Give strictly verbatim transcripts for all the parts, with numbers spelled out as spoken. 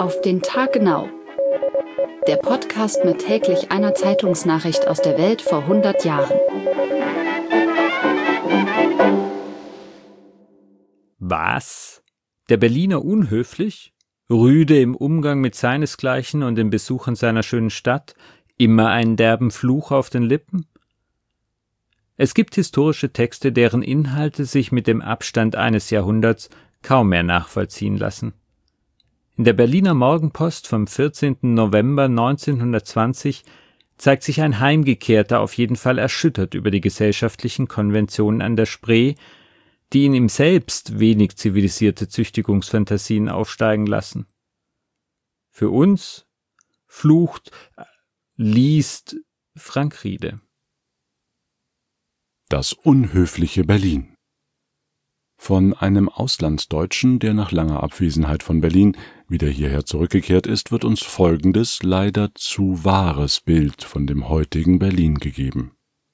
Auf den Tag genau. Der Podcast mit täglich einer Zeitungsnachricht aus der Welt vor hundert Jahren. Was? Der Berliner unhöflich? Rüde im Umgang mit seinesgleichen und den Besuchern seiner schönen Stadt? Immer einen derben Fluch auf den Lippen? Es gibt historische Texte, deren Inhalte sich mit dem Abstand eines Jahrhunderts kaum mehr nachvollziehen lassen. In der Berliner Morgenpost vom vierzehnten November neunzehnhundertzwanzig zeigt sich ein Heimgekehrter auf jeden Fall erschüttert über die gesellschaftlichen Konventionen an der Spree, die in ihm selbst wenig zivilisierte Züchtigungsfantasien aufsteigen lassen. Für uns flucht, liest Frank Riede. Das unhöfliche Berlin. Von einem Auslandsdeutschen, der nach langer Abwesenheit von Berlin wieder hierher zurückgekehrt ist, wird uns folgendes, leider zu wahres Bild von dem heutigen Berlin gegeben.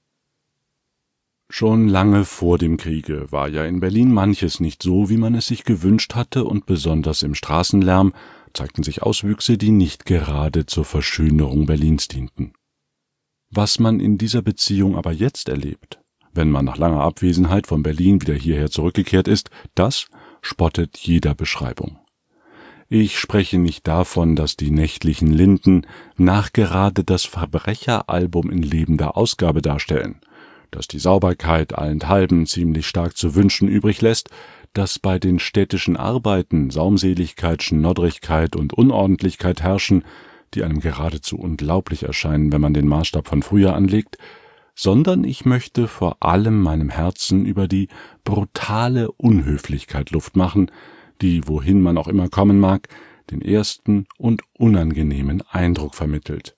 Schon lange vor dem Kriege war ja in Berlin manches nicht so, wie man es sich gewünscht hatte, und besonders im Straßenlärm zeigten sich Auswüchse, die nicht gerade zur Verschönerung Berlins dienten. Was man in dieser Beziehung aber jetzt erlebt, wenn man nach langer Abwesenheit von Berlin wieder hierher zurückgekehrt ist, das spottet jeder Beschreibung. Ich spreche nicht davon, dass die nächtlichen Linden nachgerade das Verbrecheralbum in lebender Ausgabe darstellen, dass die Sauberkeit allenthalben ziemlich stark zu wünschen übrig lässt, dass bei den städtischen Arbeiten Saumseligkeit, Schnoddrigkeit und Unordentlichkeit herrschen, die einem geradezu unglaublich erscheinen, wenn man den Maßstab von früher anlegt, sondern ich möchte vor allem meinem Herzen über die brutale Unhöflichkeit Luft machen, die, wohin man auch immer kommen mag, den ersten und unangenehmen Eindruck vermittelt.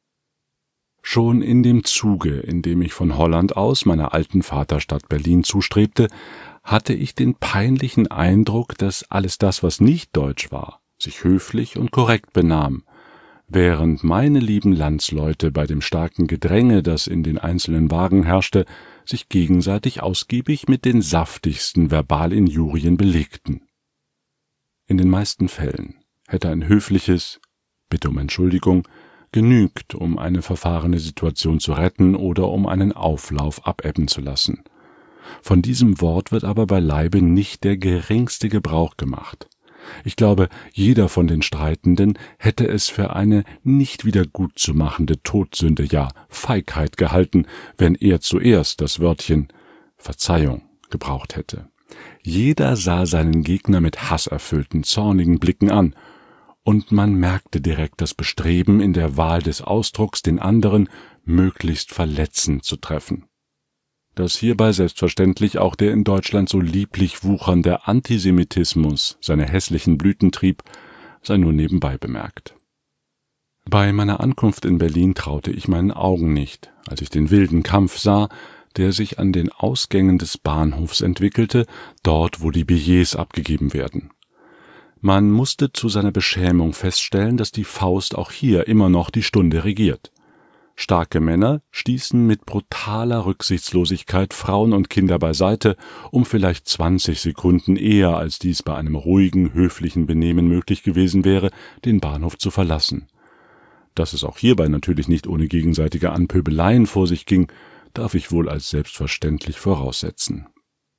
Schon in dem Zuge, in dem ich von Holland aus meiner alten Vaterstadt Berlin zustrebte, hatte ich den peinlichen Eindruck, dass alles das, was nicht deutsch war, sich höflich und korrekt benahm, während meine lieben Landsleute bei dem starken Gedränge, das in den einzelnen Wagen herrschte, sich gegenseitig ausgiebig mit den saftigsten Verbalinjurien belegten. In den meisten Fällen hätte ein höfliches »Bitte um Entschuldigung« genügt, um eine verfahrene Situation zu retten oder um einen Auflauf abebben zu lassen. Von diesem Wort wird aber beileibe nicht der geringste Gebrauch gemacht. Ich glaube, jeder von den Streitenden hätte es für eine nicht wiedergutzumachende Todsünde, ja Feigheit gehalten, wenn er zuerst das Wörtchen Verzeihung gebraucht hätte. Jeder sah seinen Gegner mit hasserfüllten, zornigen Blicken an, und man merkte direkt das Bestreben in der Wahl des Ausdrucks, den anderen möglichst verletzend zu treffen. Dass hierbei selbstverständlich auch der in Deutschland so lieblich wuchernde Antisemitismus seine hässlichen Blüten trieb, sei nur nebenbei bemerkt. Bei meiner Ankunft in Berlin traute ich meinen Augen nicht, als ich den wilden Kampf sah, der sich an den Ausgängen des Bahnhofs entwickelte, dort wo die Billets abgegeben werden. Man musste zu seiner Beschämung feststellen, dass die Faust auch hier immer noch die Stunde regiert. Starke Männer stießen mit brutaler Rücksichtslosigkeit Frauen und Kinder beiseite, um vielleicht zwanzig Sekunden eher, als dies bei einem ruhigen, höflichen Benehmen möglich gewesen wäre, den Bahnhof zu verlassen. Dass es auch hierbei natürlich nicht ohne gegenseitige Anpöbeleien vor sich ging, darf ich wohl als selbstverständlich voraussetzen.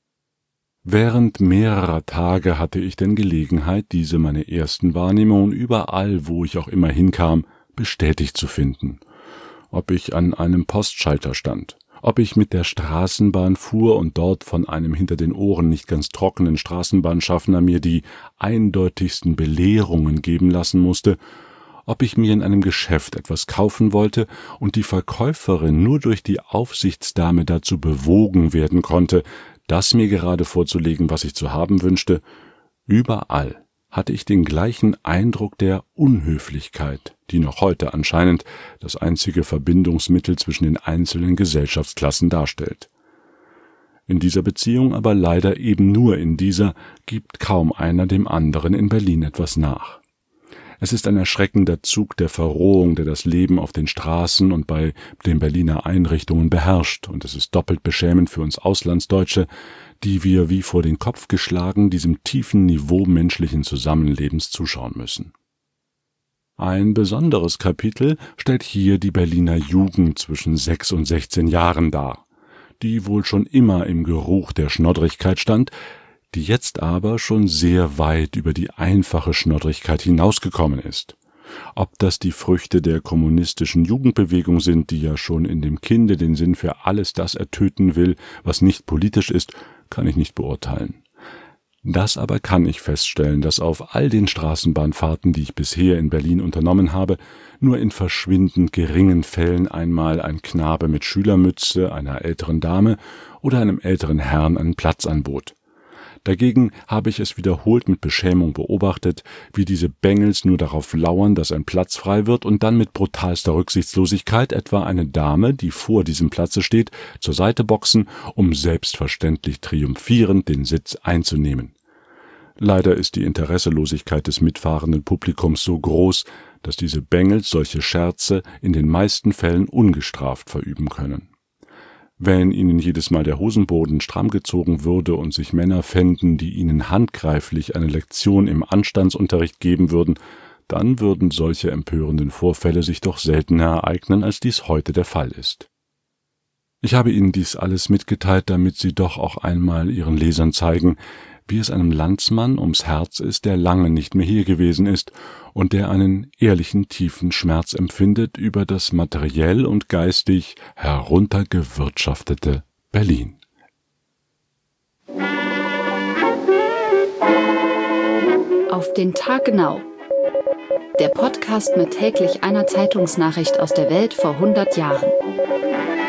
Während mehrerer Tage hatte ich denn Gelegenheit, diese meine ersten Wahrnehmungen überall, wo ich auch immer hinkam, bestätigt zu finden. Ob ich an einem Postschalter stand, ob ich mit der Straßenbahn fuhr und dort von einem hinter den Ohren nicht ganz trockenen Straßenbahnschaffner mir die eindeutigsten Belehrungen geben lassen musste, ob ich mir in einem Geschäft etwas kaufen wollte und die Verkäuferin nur durch die Aufsichtsdame dazu bewogen werden konnte, das mir gerade vorzulegen, was ich zu haben wünschte, überall hatte ich den gleichen Eindruck der Unhöflichkeit, die noch heute anscheinend das einzige Verbindungsmittel zwischen den einzelnen Gesellschaftsklassen darstellt. In dieser Beziehung, aber leider eben nur in dieser, gibt kaum einer dem anderen in Berlin etwas nach. Es ist ein erschreckender Zug der Verrohung, der das Leben auf den Straßen und bei den Berliner Einrichtungen beherrscht, und es ist doppelt beschämend für uns Auslandsdeutsche, die wir wie vor den Kopf geschlagen diesem tiefen Niveau menschlichen Zusammenlebens zuschauen müssen. Ein besonderes Kapitel stellt hier die Berliner Jugend zwischen sechs und sechzehn Jahren dar, die wohl schon immer im Geruch der Schnoddrigkeit stand, die jetzt aber schon sehr weit über die einfache Schnoddrigkeit hinausgekommen ist. Ob das die Früchte der kommunistischen Jugendbewegung sind, die ja schon in dem Kinde den Sinn für alles das ertöten will, was nicht politisch ist, kann ich nicht beurteilen. Das aber kann ich feststellen, dass auf all den Straßenbahnfahrten, die ich bisher in Berlin unternommen habe, nur in verschwindend geringen Fällen einmal ein Knabe mit Schülermütze, einer älteren Dame oder einem älteren Herrn einen Platz anbot. Dagegen habe ich es wiederholt mit Beschämung beobachtet, wie diese Bengels nur darauf lauern, dass ein Platz frei wird und dann mit brutalster Rücksichtslosigkeit etwa eine Dame, die vor diesem Platze steht, zur Seite boxen, um selbstverständlich triumphierend den Sitz einzunehmen. Leider ist die Interesselosigkeit des mitfahrenden Publikums so groß, dass diese Bengels solche Scherze in den meisten Fällen ungestraft verüben können. Wenn ihnen jedes Mal der Hosenboden stramm gezogen würde und sich Männer fänden, die ihnen handgreiflich eine Lektion im Anstandsunterricht geben würden, dann würden solche empörenden Vorfälle sich doch seltener ereignen, als dies heute der Fall ist. Ich habe Ihnen dies alles mitgeteilt, damit Sie doch auch einmal Ihren Lesern zeigen, wie es einem Landsmann ums Herz ist, der lange nicht mehr hier gewesen ist und der einen ehrlichen, tiefen Schmerz empfindet über das materiell und geistig heruntergewirtschaftete Berlin. Auf den Tag genau. Der Podcast mit täglich einer Zeitungsnachricht aus der Welt vor hundert Jahren.